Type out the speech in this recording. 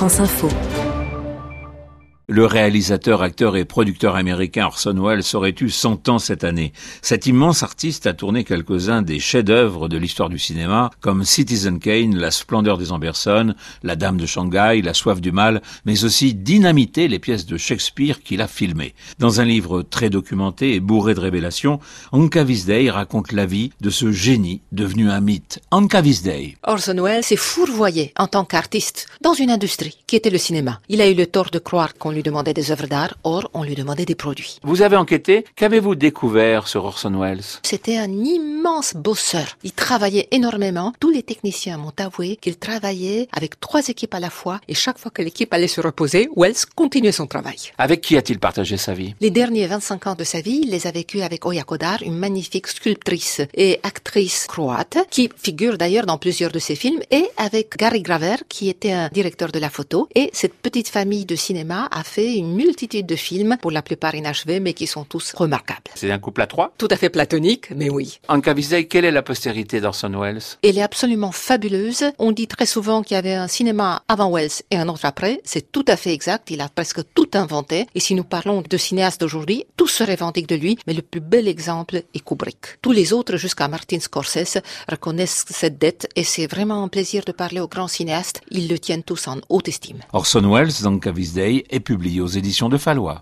France Info. Le réalisateur, acteur et producteur américain Orson Welles aurait eu 100 ans cette année. Cet immense artiste a tourné quelques-uns des chefs-d'œuvre de l'histoire du cinéma, comme Citizen Kane, La splendeur des Amberson, La Dame de Shanghai, La soif du mal, mais aussi dynamité les pièces de Shakespeare qu'il a filmées. Dans un livre très documenté et bourré de révélations, Anka-Vis Day raconte la vie de ce génie devenu un mythe. Anka-Vis Day. Orson Welles s'est fourvoyé en tant qu'artiste dans une industrie qui était le cinéma. Il a eu le tort de croire qu'on lui demandait des œuvres d'art, or on lui demandait des produits. Vous avez enquêté, qu'avez-vous découvert sur Orson Welles? C'était un immense bosseur. Il travaillait énormément. Tous les techniciens m'ont avoué qu'il travaillait avec 3 équipes à la fois et chaque fois que l'équipe allait se reposer, Welles continuait son travail. Avec qui a-t-il partagé sa vie? Les derniers 25 ans de sa vie, il les a vécus avec Oya Kodar, une magnifique sculptrice et actrice croate qui figure d'ailleurs dans plusieurs de ses films, et avec Gary Graver qui était un directeur de la photo. Et cette petite famille de cinéma a fait une multitude de films, pour la plupart inachevés, mais qui sont tous remarquables. C'est un couple à 3? Tout à fait platonique, mais oui. Anka-Vis Day, quelle est la postérité d'Orson Welles? Elle est absolument fabuleuse. On dit très souvent qu'il y avait un cinéma avant Welles et un autre après. C'est tout à fait exact. Il a presque tout inventé. Et si nous parlons de cinéastes d'aujourd'hui, tous se revendiquent de lui, mais le plus bel exemple est Kubrick. Tous les autres, jusqu'à Martin Scorsese, reconnaissent cette dette, et c'est vraiment un plaisir de parler aux grands cinéastes. Ils le tiennent tous en haute estime. Orson Welles, Anka-Vis Day, est publié aux éditions de Fallois.